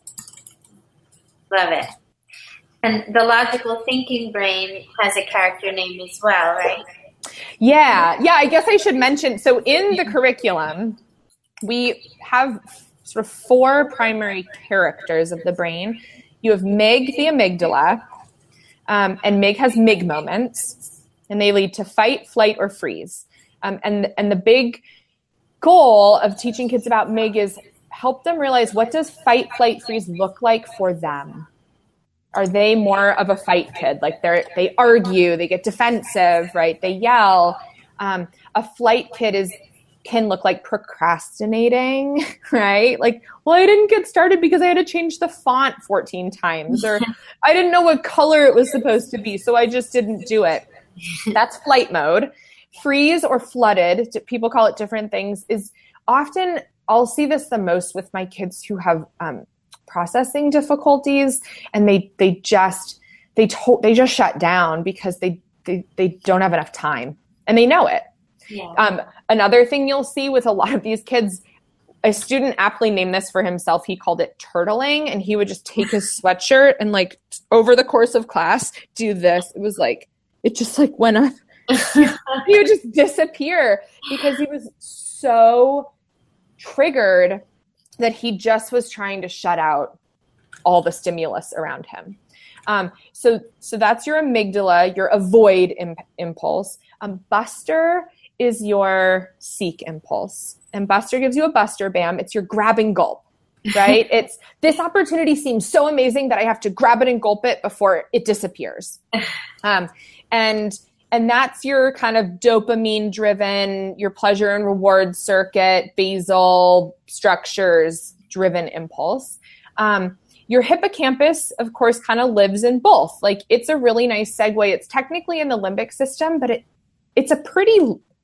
Love it. And the logical thinking brain has a character name as well, right? Yeah, yeah, I guess I should mention, so in the curriculum, we have sort of four primary characters of the brain. You have M I G, the amygdala, um, and M I G has M I G moments, and they lead to fight, flight, or freeze. Um, and, and the big goal of teaching kids about M I G is help them realize, what does fight, flight, freeze look like for them? Are they more of a fight kid? Like they they argue, they get defensive, right? They yell. Um, a flight kid is can look like procrastinating, right? Like, well, I didn't get started because I had to change the font fourteen times, or I didn't know what color it was supposed to be, so I just didn't do it. That's flight mode. Freeze or flooded, people call it different things, is often, I'll see this the most with my kids who have um, processing difficulties, and they they just they to- they just shut down because they, they they don't have enough time, and they know it. Yeah. Um, another thing you'll see with a lot of these kids, a student aptly named this for himself. He called it turtling, and he would just take his sweatshirt and, like, over the course of class, do this. It was like, it just like went up. He would just disappear because he was so triggered that he just was trying to shut out all the stimulus around him. Um, so, so that's your amygdala, your avoid imp- impulse. Um, Buster is your seek impulse. And Buster gives you a Buster Bam. It's your grab and gulp, right? It's, this opportunity seems so amazing that I have to grab it and gulp it before it disappears. Um, and, and that's your kind of dopamine driven, your pleasure and reward circuit, basal structures driven impulse. Um, your hippocampus, of course, kind of lives in both. Like, it's a really nice segue. It's technically in the limbic system, but it, it's a pretty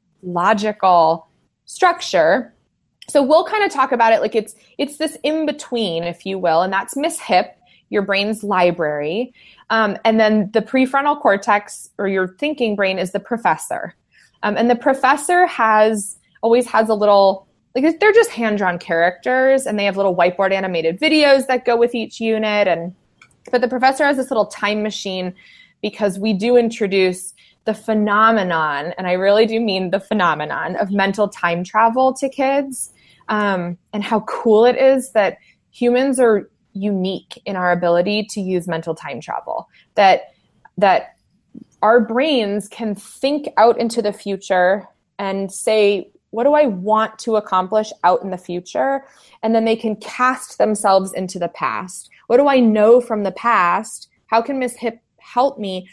logical structure. So we'll kind of talk about it like it's it's this in-between, if you will, and that's Miss Hip, your brain's library. Um, and then the prefrontal cortex, or your thinking brain, is the professor. Um, and the professor has always has a little, like, they're just hand-drawn characters, and they have little whiteboard animated videos that go with each unit. And but the professor has this little time machine, because we do introduce the phenomenon, and I really do mean the phenomenon, of mental time travel to kids, um, and how cool it is that humans are unique in our ability to use mental time travel, that that our brains can think out into the future and say, what do I want to accomplish out in the future? And then they can cast themselves into the past. What do I know from the past? How can Miss Hip help me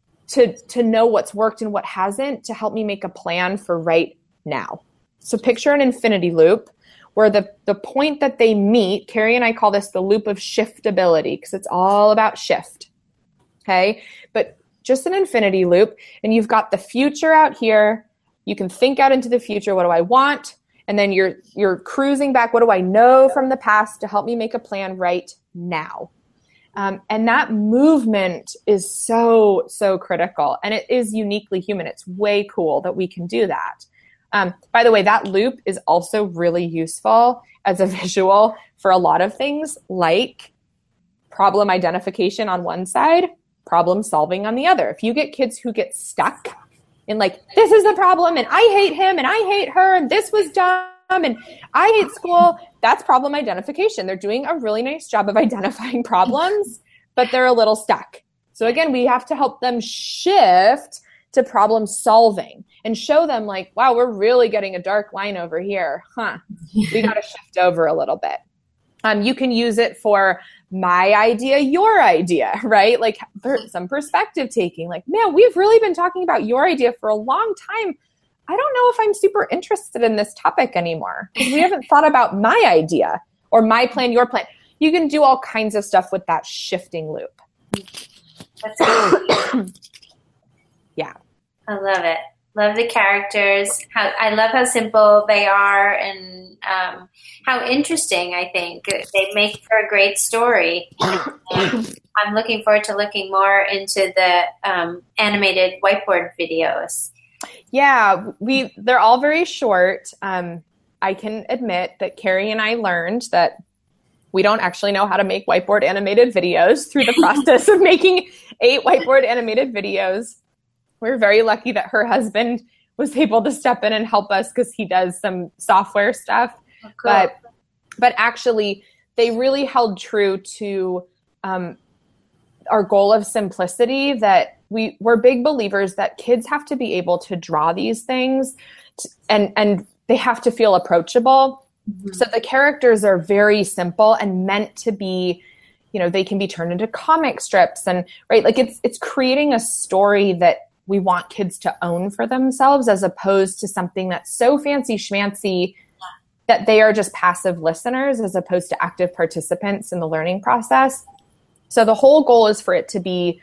to to know what's worked and what hasn't, to help me make a plan for right now? So picture an infinity loop where the, the point that they meet, Carrie and I call this the loop of shiftability, because it's all about shift, okay? But just an infinity loop, and you've got the future out here. You can think out into the future, what do I want? And then you're you're cruising back, what do I know from the past to help me make a plan right now? Um, and that movement is so, so critical. And it is uniquely human. It's way cool that we can do that. Um, by the way, that loop is also really useful as a visual for a lot of things, like problem identification on one side, problem solving on the other. If you get kids who get stuck in, like, this is the problem, and I hate him, and I hate her, and this was dumb, and I hate school, that's problem identification. They're doing a really nice job of identifying problems, but they're a little stuck. So again, we have to help them shift to problem solving and show them, like, wow, we're really getting a dark line over here. Huh. We got to shift over a little bit. Um, you can use it for my idea, your idea, right? Like some perspective taking, like, man, we've really been talking about your idea for a long time. I don't know if I'm super interested in this topic anymore because we haven't thought about my idea or my plan, your plan. You can do all kinds of stuff with that shifting loop. That's good. Yeah. I love it. Love the characters. How I love how simple they are and um, how interesting, I think. They make for a great story. And I'm looking forward to looking more into the um, animated whiteboard videos. Yeah, we they're all very short. Um, I can admit that Carrie and I learned that we don't actually know how to make whiteboard animated videos through the process of making eight whiteboard animated videos. We're very lucky that her husband was able to step in and help us because he does some software stuff. Oh, cool. But but actually, they really held true to um, our goal of simplicity, that we, we're big believers that kids have to be able to draw these things to, and, and they have to feel approachable. Mm-hmm. So the characters are very simple and meant to be, you know, they can be turned into comic strips and, right, like it's it's creating a story that we want kids to own for themselves as opposed to something that's so fancy schmancy that they are just passive listeners as opposed to active participants in the learning process. So the whole goal is for it to be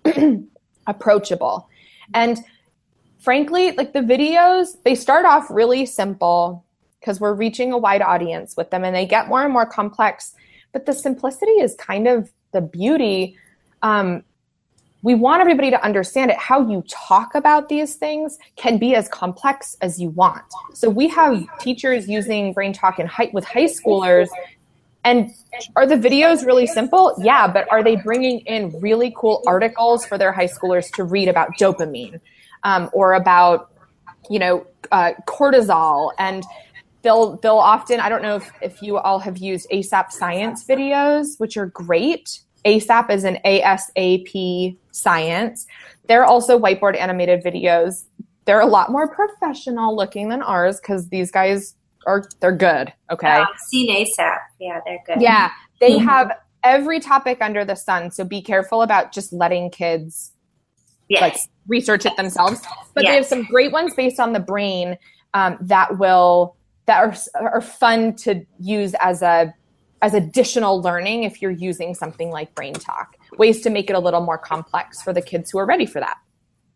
approachable. And frankly, like the videos, they start off really simple because we're reaching a wide audience with them and they get more and more complex. But the simplicity is kind of the beauty. Um, we want everybody to understand it. How you talk about these things can be as complex as you want. So we have teachers using Brain Talk in high, with high schoolers. And are the videos really simple? Yeah, but are they bringing in really cool articles for their high schoolers to read about dopamine um, or about, you know, uh, cortisol? And they'll they'll often, I don't know if, if you all have used ASAP Science videos, which are great. ASAP is an A S A P Science. They're also whiteboard animated videos. They're a lot more professional looking than ours because these guys are, they're good. Okay. Yeah, I've seen ASAP. Yeah, they're good. Yeah. They have every topic under the sun. So be careful about just letting kids yes. like research it themselves. But yes. they have some great ones based on the brain um, that will, that are, are fun to use as a, as additional learning if you're using something like Brain Talk. Ways to make it a little more complex for the kids who are ready for that.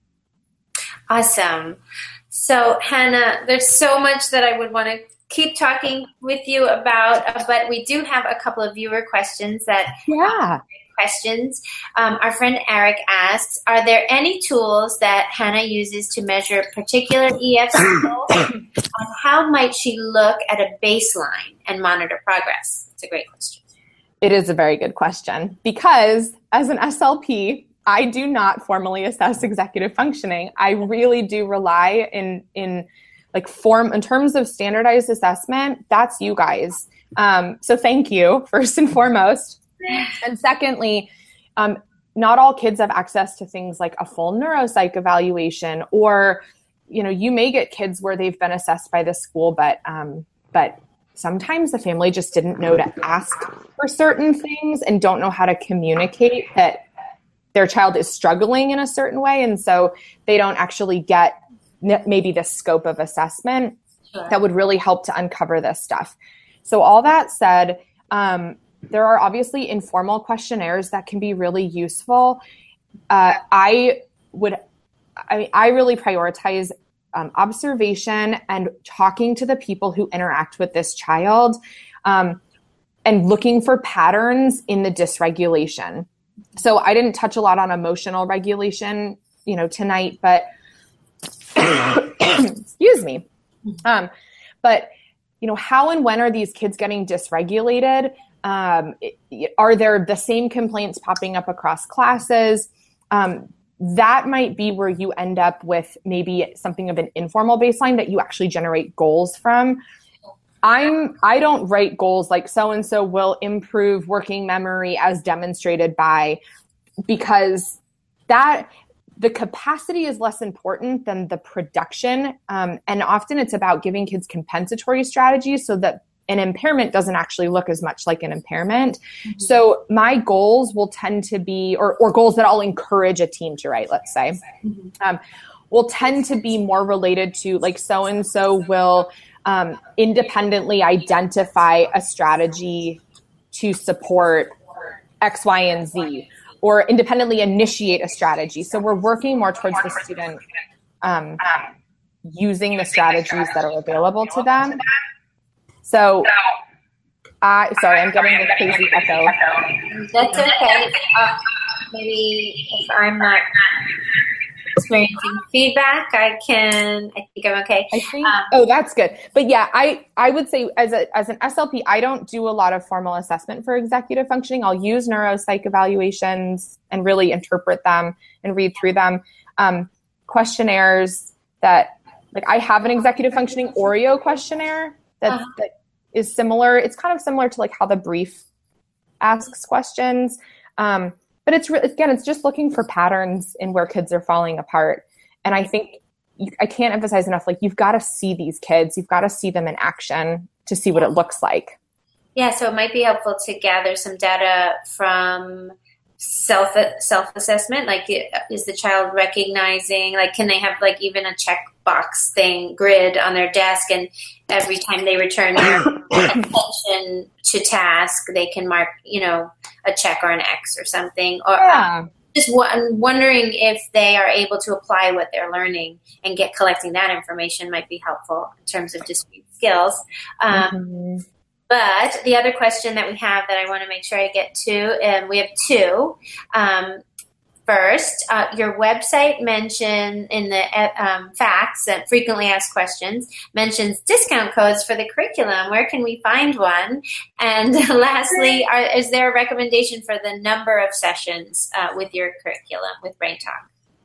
Awesome. So, Hannah, there's so much that I would want to keep talking with you about, but we do have a couple of viewer questions that yeah. questions. Um, our friend Eric asks, are there any tools that Hannah uses to measure particular E F skills? And how might she look at a baseline and monitor progress? It's a great question. It is a very good question because as an S L P, I do not formally assess executive functioning. I really do rely in, in like form, in terms of standardized assessment, that's you guys. Um, so thank you, first and foremost. And secondly, um, not all kids have access to things like a full neuropsych evaluation, or, you know, you may get kids where they've been assessed by the school, but, um, but sometimes the family just didn't know to ask for certain things and don't know how to communicate that their child is struggling in a certain way. And so they don't actually get maybe the scope of assessment sure. that would really help to uncover this stuff. So all that said, um, there are obviously informal questionnaires that can be really useful. Uh, I would, I mean, I really prioritize um, observation and talking to the people who interact with this child um, and looking for patterns in the dysregulation. So I didn't touch a lot on emotional regulation, you know, tonight, but excuse me. Um, but, you know, how and when are these kids getting dysregulated? Um, are there the same complaints popping up across classes? Um, that might be where you end up with maybe something of an informal baseline that you actually generate goals from. I'm, I don't write goals like so-and-so will improve working memory as demonstrated by, because that the capacity is less important than the production. Um, and often it's about giving kids compensatory strategies so that an impairment doesn't actually look as much like an impairment. Mm-hmm. So my goals will tend to be, or, or goals that I'll encourage a team to write, let's say, mm-hmm. um, will tend to be more related to like so-and-so will um, independently identify a strategy to support X, Y, and Z, or independently initiate a strategy. So we're working more towards the student um, using the strategies that are available to them. So, I sorry, I'm getting a crazy echo. That's okay. Uh, maybe if I'm not experiencing feedback, I can, I think I'm okay. I think, um, oh, that's good. But yeah, I, I would say as a, as an S L P, I don't do a lot of formal assessment for executive functioning. I'll use neuropsych evaluations and really interpret them and read through them. Um, questionnaires that, like I have an executive functioning Oreo questionnaire that, uh-huh. that is similar. It's kind of similar to like how the brief asks questions. Um, But it's re- again, it's just looking for patterns in where kids are falling apart. And I think you, I can't emphasize enough, like you've got to see these kids. You've got to see them in action to see what it looks like. Yeah, so it might be helpful to gather some data from self self-assessment. Like, is the child recognizing, like, can they have like even a checkbox thing grid on their desk, and every time they return their attention to task, they can mark, you know, a check or an X or something. Or yeah. um, just w- I'm wondering if they are able to apply what they're learning, and get collecting that information might be helpful in terms of discrete skills. Um, mm-hmm. But the other question that we have that I want to make sure I get to, and we have two. Um, first, uh, your website mentioned in the um, facts and frequently asked questions mentions discount codes for the curriculum. Where can we find one? And lastly, are, is there a recommendation for the number of sessions uh, with your curriculum with Brain Talk?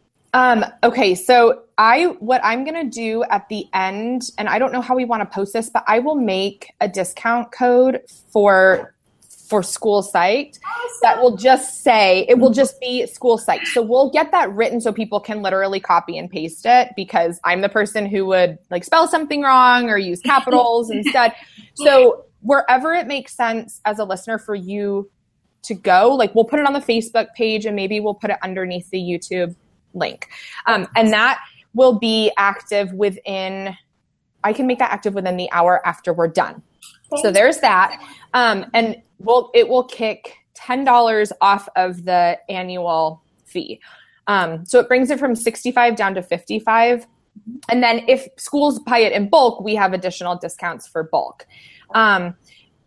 Um, okay, so I what I'm going to do at the end, and I don't know how we want to post this, but I will make a discount code for for School Psyched that will just say, it will just be School Psyched. So we'll get that written so people can literally copy and paste it, because I'm the person who would like spell something wrong or use capitals instead. So wherever it makes sense as a listener for you to go, like we'll put it on the Facebook page and maybe we'll put it underneath the YouTube link. Um, and that will be active within, I can make that active within the hour after we're done. So there's that. Um, and we'll, it will kick ten dollars off of the annual fee. Um, so it brings it from sixty-five down to fifty-five. And then if schools buy it in bulk, we have additional discounts for bulk. Um,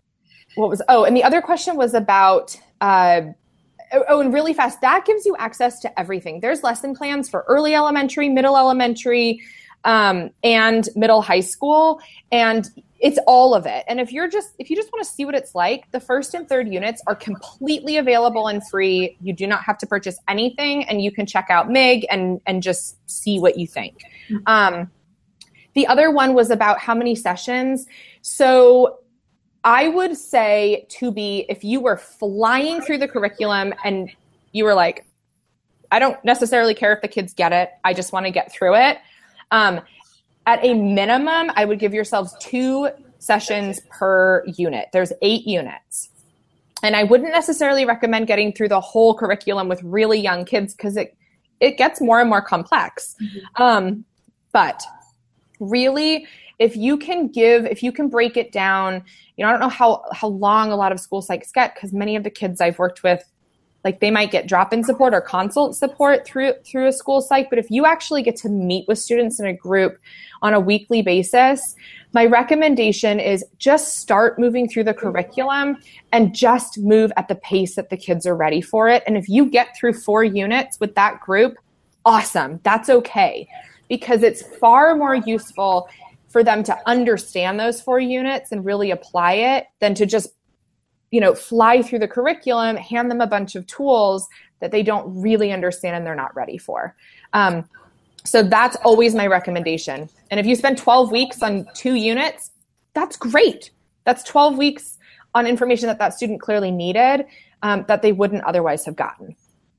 what was, oh, and the other question was about, uh, Oh, and really fast, that gives you access to everything. There's lesson plans for early elementary, middle elementary, um, and middle high school. And it's all of it. And if you're just, if you just want to see what it's like, the first and third units are completely available and free. You do not have to purchase anything, and you can check out M I G and, and just see what you think. Um, the other one was about how many sessions. So I would say to be, if you were flying through the curriculum and you were like, I don't necessarily care if the kids get it, I just want to get through it. Um, at a minimum, I would give yourselves two sessions per unit. There's eight units. And I wouldn't necessarily recommend getting through the whole curriculum with really young kids, because it, it gets more and more complex. Mm-hmm. Um, but really, if you can give, if you can break it down, you know, I don't know how, how long a lot of school psychs get, because many of the kids I've worked with, like they might get drop-in support or consult support through, through a school psych. But if you actually get to meet with students in a group on a weekly basis, my recommendation is just start moving through the curriculum and just move at the pace that the kids are ready for it. And if you get through four units with that group, awesome. That's okay, because it's far more useful for them to understand those four units and really apply it than to just, you know, fly through the curriculum, hand them a bunch of tools that they don't really understand and they're not ready for. Um, so that's always my recommendation. And if you spend twelve weeks on two units, that's great. That's twelve weeks on information that that student clearly needed, um, that they wouldn't otherwise have gotten.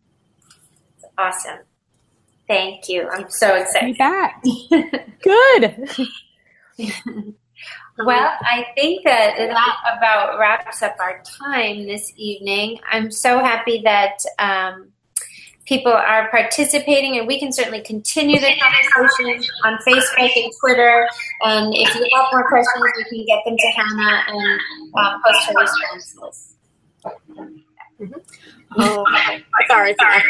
Awesome. Thank you. I'm so excited. You bet. Good. Well, I think that that about wraps up our time this evening. I'm so happy that um, people are participating, and we can certainly continue the conversation on Facebook and Twitter. And if you have more questions, we can get them to Hannah and uh, post her responses. Mm-hmm. Oh, sorry. sorry.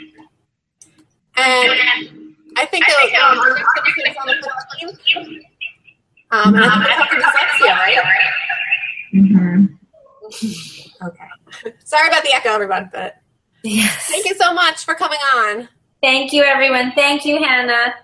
And I think that um, our next episode is on the fifteenth. Um, and I think we're talking dyslexia, right? Mm-hmm. Okay. Sorry about the echo, everyone, but yes. Thank you so much for coming on. Thank you, everyone. Thank you, Hannah.